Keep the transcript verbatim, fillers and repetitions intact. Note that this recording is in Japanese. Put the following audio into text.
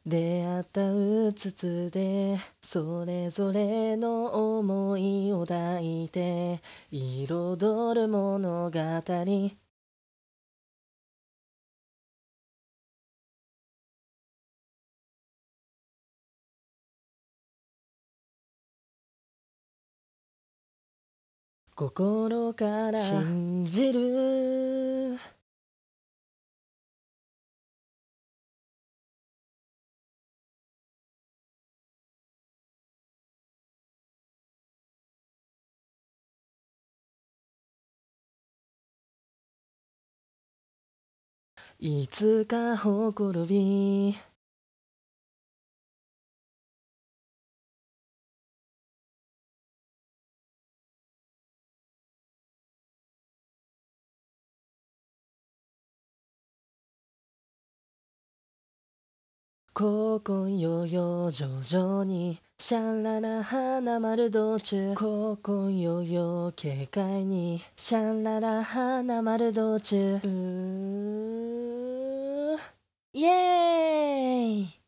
出会ったうつつでそれぞれの思いを抱いて彩る物語。心から信じる。いつかほころびここよよ徐々にシャンララ花丸道中。ここよよ軽快にシャンララ花丸道中。うーイエーイ。